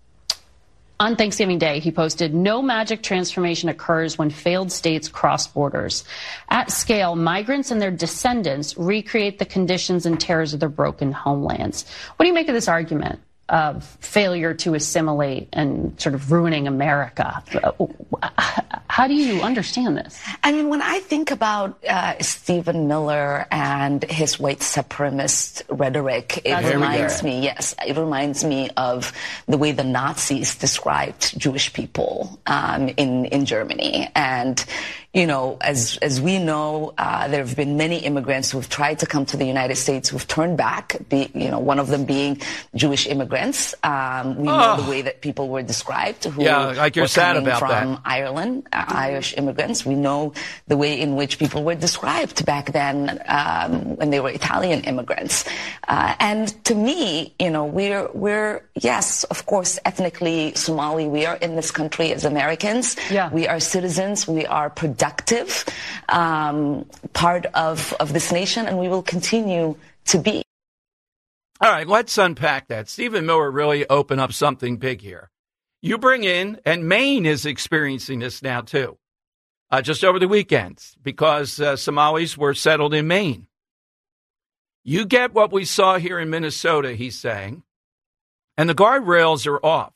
On Thanksgiving Day, he posted, "No magic transformation occurs when failed states cross borders. At scale, migrants and their descendants recreate the conditions and terrors of their broken homelands." What do you make of this argument of failure to assimilate and sort of ruining America? How do you understand this? I mean, when I think about Stephen Miller and his white supremacist rhetoric, it reminds me of the way the Nazis described Jewish people in Germany. And, you know, as we know, there have been many immigrants who have tried to come to the United States who've turned back, one of them being Jewish immigrants. We know the way that people were described who like you're were sad coming about from that. Ireland, Irish immigrants. We know the way in which people were described back then when they were Italian immigrants. And to me, you know, we're yes, of course, ethnically Somali. We are in this country as Americans. Yeah. We are citizens. We are productive part of this nation, and we will continue to be. All right, let's unpack that. Stephen Miller really opened up something big here. You bring in, and Maine is experiencing this now too, just over the weekend, because Somalis were settled in Maine. You get what we saw here in Minnesota, he's saying, and the guardrails are off.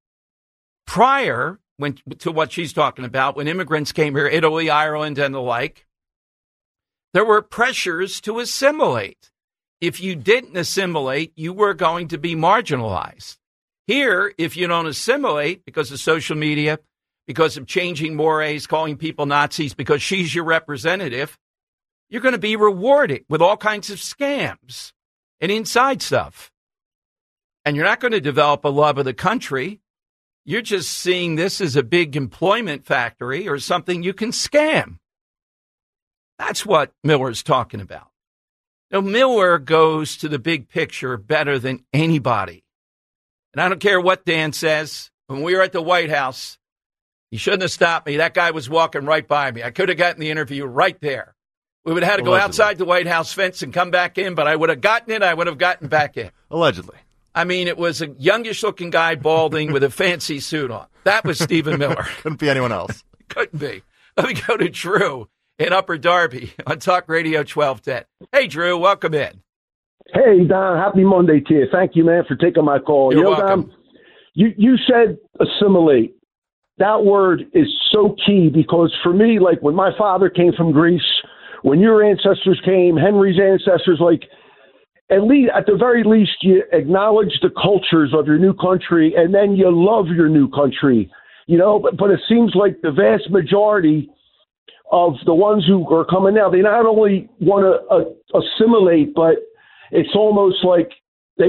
Prior to what she's talking about, when immigrants came here, Italy, Ireland, and the like, there were pressures to assimilate. If you didn't assimilate, you were going to be marginalized. Here, if you don't assimilate because of social media, because of changing mores, calling people Nazis, because she's your representative, you're going to be rewarded with all kinds of scams and inside stuff. And you're not going to develop a love of the country. You're just seeing this as a big employment factory or something you can scam. That's what Miller's talking about. Now, Miller goes to the big picture better than anybody. And I don't care what Dan says. When we were at the White House, he shouldn't have stopped me. That guy was walking right by me. I could have gotten the interview right there. We would have had to go outside the White House fence and come back in, but I would have gotten in. I would have gotten back in. Allegedly. I mean, it was a youngish-looking guy balding with a fancy suit on. That was Stephen Miller. Couldn't be anyone else. Couldn't be. Let me go to Drew in Upper Darby on Talk Radio 1210. Hey, Drew, welcome in. Hey, Don, happy Monday to you. Thank you, man, for taking my call. You're welcome. Don, you said assimilate. That word is so key because for me, like when my father came from Greece, when your ancestors came, Henry's ancestors, like at the very least, you acknowledge the cultures of your new country and then you love your new country, you know, but it seems like the vast majority of the ones who are coming now, they not only want to assimilate, but it's almost like they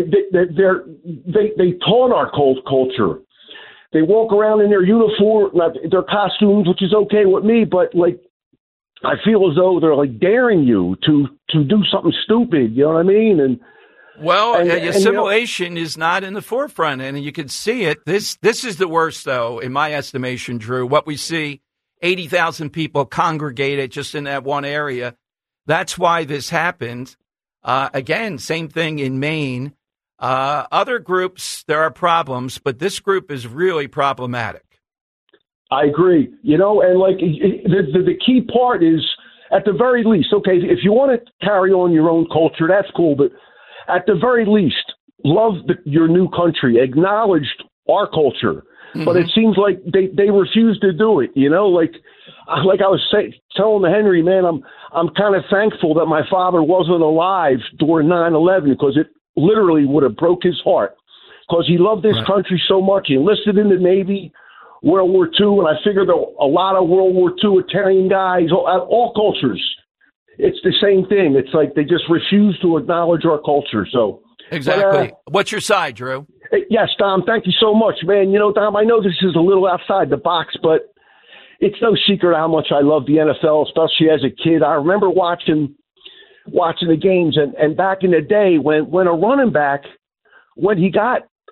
taunt our culture. They walk around in their uniform, their costumes, which is okay with me, but like I feel as though they're like daring you to do something stupid. You know what I mean? And assimilation is not in the forefront, and you can see it. This is the worst, though, in my estimation, Drew. What we see, 80,000 people congregated just in that one area. That's why this happened. Again, same thing in Maine. Other groups, there are problems, but this group is really problematic. I agree. You know, and like the key part is, at the very least, okay, if you want to carry on your own culture, that's cool. But at the very least, love your new country, acknowledge our culture. Mm-hmm. But it seems like they refuse to do it. You know, like I was telling the Henry, man, I'm kind of thankful that my father wasn't alive during 9/11 because it literally would have broke his heart because he loved this country so much. He enlisted in the Navy, World War II, and I figured a lot of World War II Italian guys, all cultures, it's the same thing. It's like they just refuse to acknowledge our culture. So exactly. What's your side, Drew? Yes, Dom, thank you so much, man. You know, Dom, I know this is a little outside the box, but it's no secret how much I love the NFL, especially as a kid. I remember watching the games, and back in the day when a running back, when he got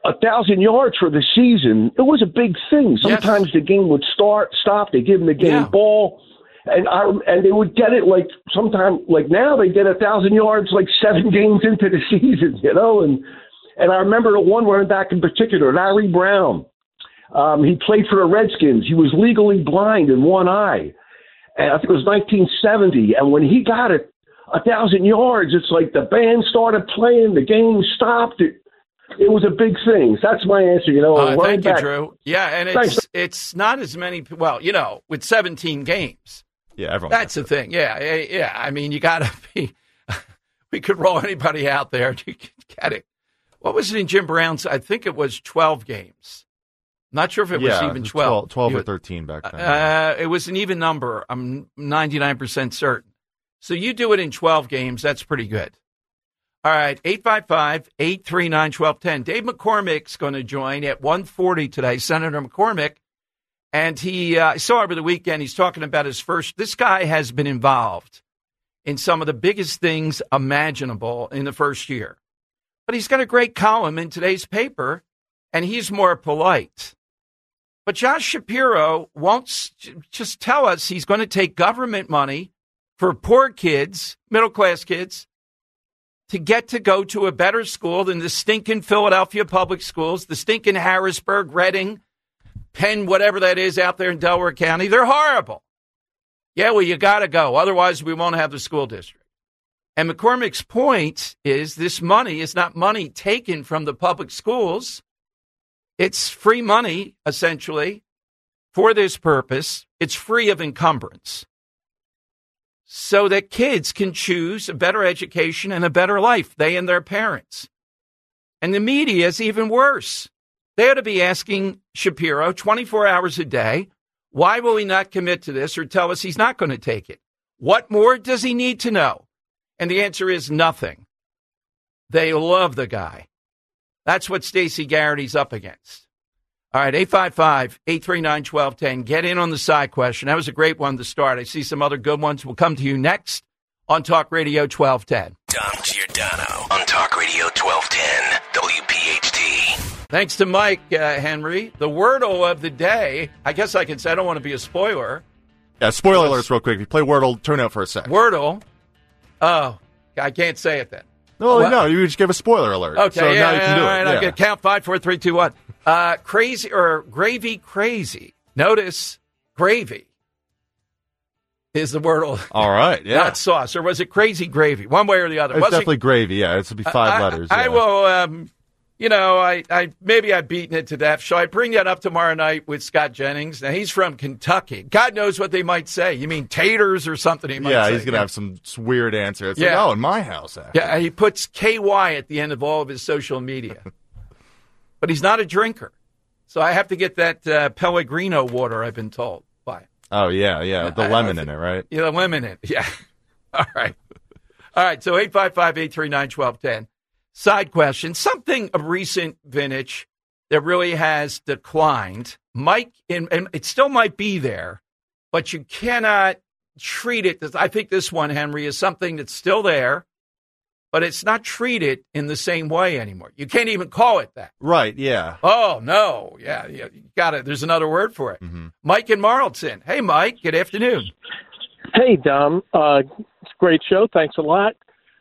1,000 yards for the season, it was a big thing. Sometimes the game would stop. They give them the game ball. And they would get it like sometime, like now they get 1,000 yards like 7 games into the season, you know. And I remember the one running back in particular, Larry Brown. He played for the Redskins. He was legally blind in one eye. And I think it was 1970. And when he got it 1,000 yards, it's like the band started playing, the game stopped. It was a big thing. So that's my answer, you know. Thank you, Drew. Yeah, and it's not as many. Well, you know, with 17 games. Yeah, everyone. That's the thing. Yeah. I mean, you got to be. We could roll anybody out there. You could get it. What was it in Jim Brown's? I think it was 12 games. Not sure if it was even 12. 12 or 13 back then. It was an even number. I'm 99% certain. So you do it in 12 games. That's pretty good. All right, 855-839-1210. Dave McCormick's going to join at 1:40 today, Senator McCormick. And I saw over the weekend, he's talking about his first. This guy has been involved in some of the biggest things imaginable in the first year. But he's got a great column in today's paper, and he's more polite. But Josh Shapiro won't just tell us he's going to take government money for poor kids, middle-class kids, to get to go to a better school than the stinking Philadelphia public schools, the stinking Harrisburg, Reading, Penn, whatever that is out there in Delaware County. They're horrible. Yeah, well, you got to go. Otherwise, we won't have the school district. And McCormick's point is this money is not money taken from the public schools. It's free money, essentially, for this purpose. It's free of encumbrance so that kids can choose a better education and a better life, they and their parents. And the media is even worse. They ought to be asking Shapiro 24 hours a day, why will he not commit to this or tell us he's not going to take it? What more does he need to know? And the answer is nothing. They love the guy. That's what Stacey Garrity's up against. All right, 855-839-1210. Get in on the side question. That was a great one to start. I see some other good ones. We'll come to you next on Talk Radio 1210. Dom Giordano on Talk Radio 1210, WPHT. Thanks to Mike Henry. The Wordle of the day, I guess I can say, I don't want to be a spoiler. Yeah, spoiler alerts real quick. If you play Wordle, turn out for a sec. Wordle. Oh, I can't say it then. No, you just give a spoiler alert. Okay, so now you can do all right, it. I'm going to count 5, 4, 3, 2, 1. Crazy or gravy crazy. Notice gravy is the Wordle. All right, yeah. Not sauce. Or was it crazy gravy? One way or the other. It's definitely gravy, yeah. It's to be 5 letters. I will, maybe I've beaten it to death. Shall I bring that up tomorrow night with Scott Jennings? Now, he's from Kentucky. God knows what they might say. You mean taters or something he might say. Yeah, he's going to have some weird answer. It's like, in my house, actually. Yeah, he puts KY at the end of all of his social media. But he's not a drinker. So I have to get that Pellegrino water, I've been told. Why? Oh, yeah. The lemon in it, right? Yeah, the lemon in it. Yeah. All right. So 855-839-1210. Side question, something of recent vintage that really has declined. Mike, and it still might be there, but you cannot treat it. I think this one, Henry, is something that's still there, but it's not treated in the same way anymore. You can't even call it that. Right, yeah. Oh, no. Yeah, you got it. There's another word for it. Mm-hmm. Mike in Marlton. Hey, Mike. Good afternoon. Hey, Dom. It's a great show. Thanks a lot.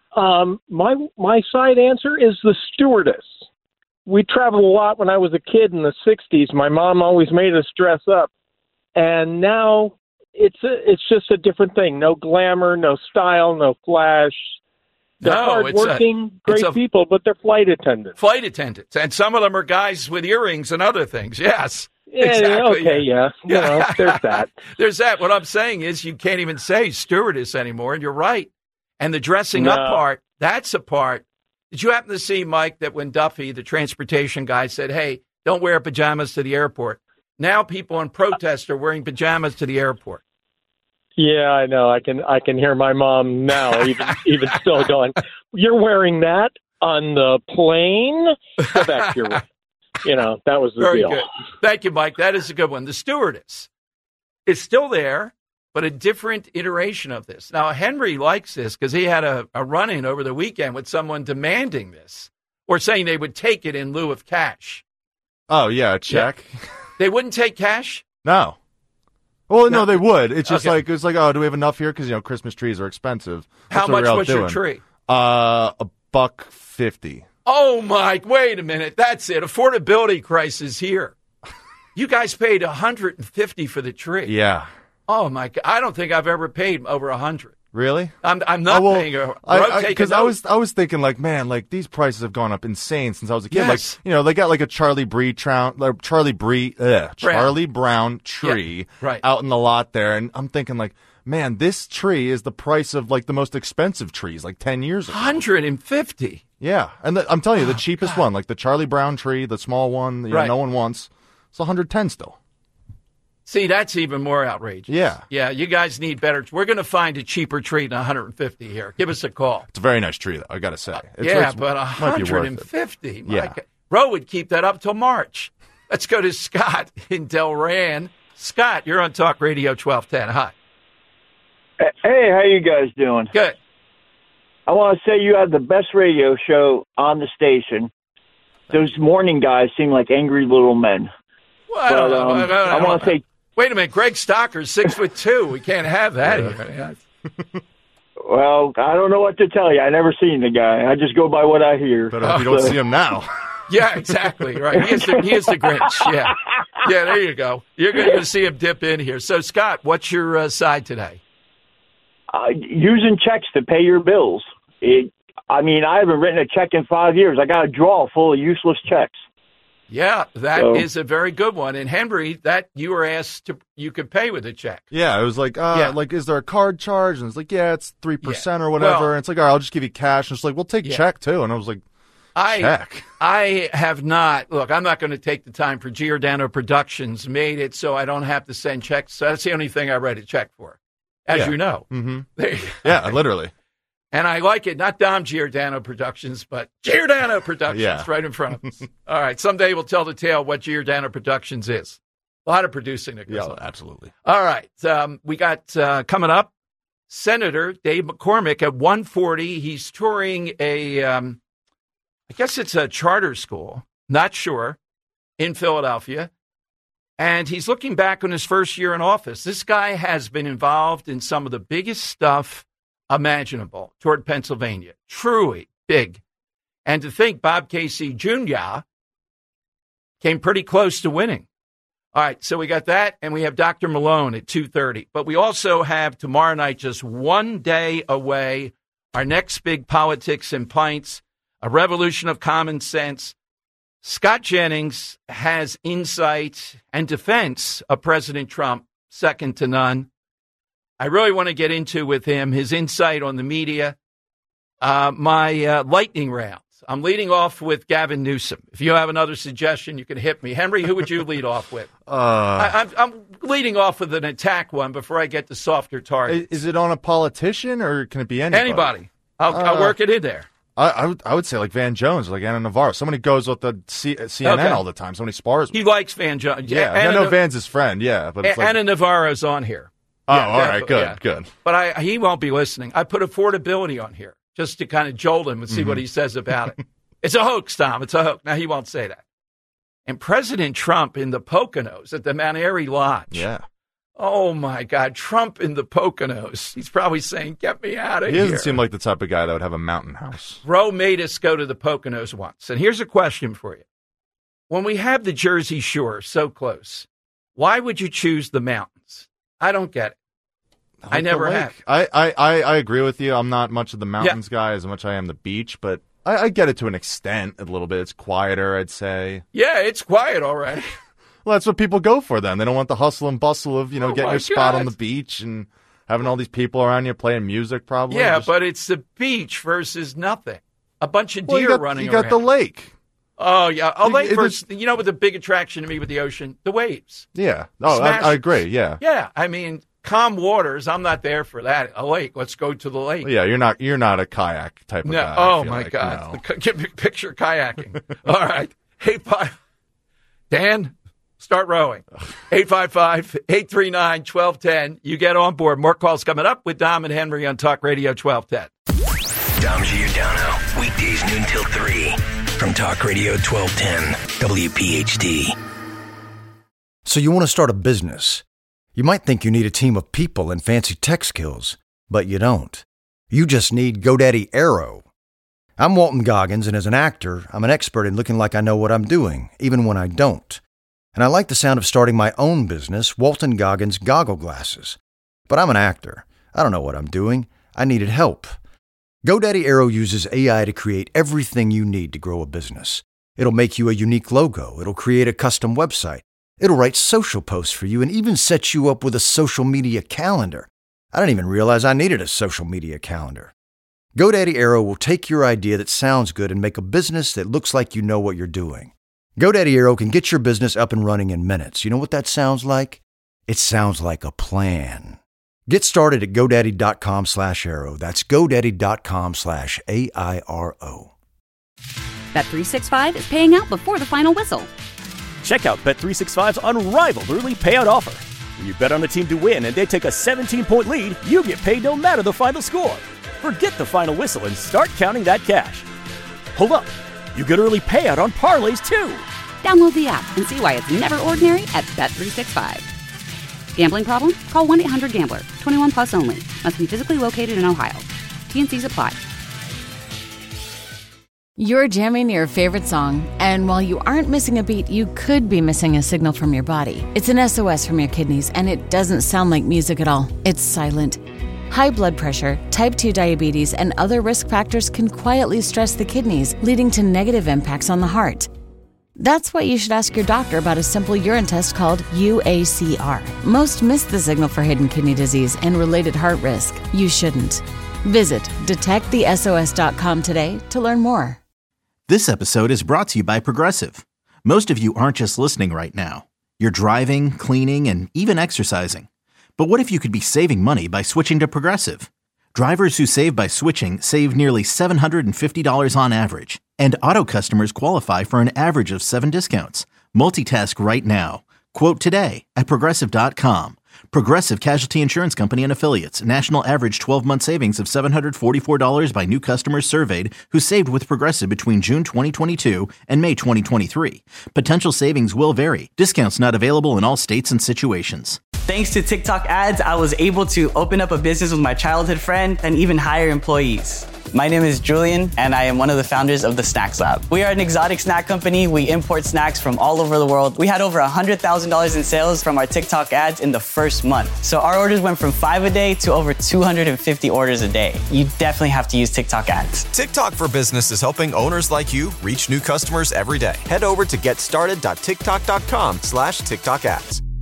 My side answer is the stewardess. We traveled a lot when I was a kid in the 60s. My mom always made us dress up. And now it's just a different thing. No glamour, no style, no flash. They're hardworking, great people, but they're flight attendants. Flight attendants. And some of them are guys with earrings and other things. Yes. Yeah, exactly. Okay, yeah. There's that. There's that. What I'm saying is you can't even say stewardess anymore, and you're right. And the dressing up part, that's a part. Did you happen to see, Mike, that when Duffy, the transportation guy, said, hey, don't wear pajamas to the airport, now people in protest are wearing pajamas to the airport? Yeah, I know. I can hear my mom now, even still going, you're wearing that on the plane? Go back to your room. That was the Very deal. Good. Thank you, Mike. That is a good one. The stewardess is still there, but a different iteration of this. Now, Henry likes this because he had a run-in over the weekend with someone demanding this. or saying they would take it in lieu of cash. Oh, yeah, a check? Yeah. They wouldn't take cash? No. Well, no, they would. It's just like, it's like, oh, do we have enough here? Because, Christmas trees are expensive. How much was your tree? $150. Oh, Mike, wait a minute. That's it. Affordability crisis here. You guys paid $150 for the tree. Yeah. Oh, my God. I don't think I've ever paid over $100. Really? I'm not paying a because I was thinking like, man, like these prices have gone up insane since I was a kid. Yes. Like, they got like a Charlie Brown tree out in the lot there, and I'm thinking like, man, this tree is the price of like the most expensive trees like 10 years ago. $150. Yeah, and I'm telling you, the cheapest one, like the Charlie Brown tree, the small one, no one wants, it's $110 still. See, that's even more outrageous. Yeah. Yeah, you guys need better. We're going to find a cheaper tree than $150 here. Give us a call. It's a very nice tree, though, I got to say. But $150. Yeah. Roe would keep that up till March. Let's go to Scott in Delran. Scott, you're on Talk Radio 1210. Hi. Hey, how you guys doing? Good. I want to say you have the best radio show on the station. Those morning guys seem like angry little men. Well, I want to say... Wait a minute, Greg Stocker's 6'2". We can't have that here. Well, I don't know what to tell you. I never seen the guy. I just go by what I hear. But you don't see him now. Yeah, exactly. Right. He is the Grinch. Yeah. Yeah, there you go. You're going to see him dip in here. So, Scott, what's your side today? Using checks to pay your bills. I haven't written a check in 5 years. I got a drawer full of useless checks. Yeah, that is a very good one. And Henry, that you were asked you could pay with a check. Yeah, it was like, is there a card charge? And it's like, it's 3% or whatever. And it's like, all right, I'll just give you cash. And it's like, we'll take check too. And I was like, check. I have not. Look, I'm not going to take the time for Giordano Productions made it so I don't have to send checks. So that's the only thing I write a check for, as you know. Mm-hmm. Yeah, literally. And I like it, not Dom Giordano Productions, but Giordano Productions right in front of us. All right, someday we'll tell the tale what Giordano Productions is. A lot of producing that goes on. Absolutely. All right, we got coming up, Senator Dave McCormick at 1:40. He's touring I guess it's a charter school, not sure, in Philadelphia. And he's looking back on his first year in office. This guy has been involved in some of the biggest stuff imaginable toward Pennsylvania. Truly big. And to think Bob Casey Jr. came pretty close to winning. All right, so we got that, and we have Dr. Malone at 2:30. But we also have tomorrow night, just 1 day away, our next big Politics and Pints, a revolution of common sense. Scott Jennings has insight and defense of President Trump, second to none. I really want to get into with him his insight on the media. My lightning rounds. I'm leading off with Gavin Newsom. If you have another suggestion, you can hit me. Henry, who would you lead off with? I'm leading off with an attack one before I get to softer targets. Is it on a politician or can it be anybody? Anybody. I'll work it in there. I would say like Van Jones, like Anna Navarro. Somebody goes with the CNN all the time. Somebody spars with. He likes Van Jones. Yeah, I know Van's his friend. Yeah, but it's Anna Navarro's on here. Oh, all right, good. But he won't be listening. I put affordability on here just to kind of jolt him and see what he says about it. It's a hoax, Tom. It's a hoax. Now, he won't say that. And President Trump in the Poconos at the Mount Airy Lodge. Yeah. Oh, my God. Trump in the Poconos. He's probably saying, get me out of here. He doesn't seem like the type of guy that would have a mountain house. Roe made us go to the Poconos once. And here's a question for you. When we have the Jersey Shore so close, why would you choose the mountains? I don't get it. I never have. I agree with you. I'm not much of the mountains guy as much as I am the beach, but I get it to an extent a little bit. It's quieter, I'd say. Yeah, it's quiet already. Well, that's what people go for then. They don't want the hustle and bustle of, getting your spot on the beach and having all these people around you playing music probably. Yeah, but it's the beach versus nothing. A bunch of deer running around. You got the lake. Oh, yeah. A lake versus, what the big attraction to me with the ocean? The waves. Yeah. Oh, I agree, yeah. Yeah, I mean, calm waters, I'm not there for that. A lake, let's go to the lake. Yeah, you're not a kayak type of guy. Oh, my God. No. Picture kayaking. All right. 85. Dan, start rowing. 855-839-1210. You get on board. More calls coming up with Dom and Henry on Talk Radio 1210. Dom Giordano, weekdays noon till 3. from Talk Radio 1210, WPHT. So you want to start a business. You might think you need a team of people and fancy tech skills, but you don't. You just need GoDaddy Aero. I'm Walton Goggins, and as an actor, I'm an expert in looking like I know what I'm doing, even when I don't. And I like the sound of starting my own business, Walton Goggins Goggle Glasses. But I'm an actor. I don't know what I'm doing. I needed help. GoDaddy Aero uses AI to create everything you need to grow a business. It'll make you a unique logo. It'll create a custom website. It'll write social posts for you and even set you up with a social media calendar. I didn't even realize I needed a social media calendar. GoDaddy Aero will take your idea that sounds good and make a business that looks like you know what you're doing. GoDaddy Aero can get your business up and running in minutes. You know what that sounds like? It sounds like a plan. Get started at GoDaddy.com/Aero. That's GoDaddy.com/AIRO. Bet365 is paying out before the final whistle. Check out Bet365's unrivaled early payout offer. When you bet on a team to win and they take a 17-point lead, you get paid no matter the final score. Forget the final whistle and start counting that cash. Hold up. You get early payout on parlays, too. Download the app and see why it's never ordinary at Bet365. Gambling problem? Call 1-800-GAMBLER. 21 plus only. Must be physically located in Ohio. T&Cs apply. You're jamming your favorite song, and while you aren't missing a beat, you could be missing a signal from your body. It's an SOS from your kidneys, and it doesn't sound like music at all. It's silent. High blood pressure, type 2 diabetes, and other risk factors can quietly stress the kidneys, leading to negative impacts on the heart. That's why you should ask your doctor about a simple urine test called UACR. Most miss the signal for hidden kidney disease and related heart risk. You shouldn't. Visit detectthesos.com today to learn more. This episode is brought to you by Progressive. Most of you aren't just listening right now. You're driving, cleaning, and even exercising. But what if you could be saving money by switching to Progressive? Drivers who save by switching save nearly $750 on average. And auto customers qualify for an average of 7 discounts. Multitask right now. Quote today at Progressive.com. Progressive Casualty Insurance Company and Affiliates. National average 12-month savings of $744 by new customers surveyed who saved with Progressive between June 2022 and May 2023. Potential savings will vary. Discounts not available in all states and situations. Thanks to TikTok ads, I was able to open up a business with my childhood friend and even hire employees. My name is Julian, and I am one of the founders of the Snacks Lab. We are an exotic snack company. We import snacks from all over the world. We had over $100,000 in sales from our TikTok ads in the first month. So our orders went from 5 a day to over 250 orders a day. You definitely have to use TikTok ads. TikTok for Business is helping owners like you reach new customers every day. Head over to getstarted.tiktok.com/TikTok ads.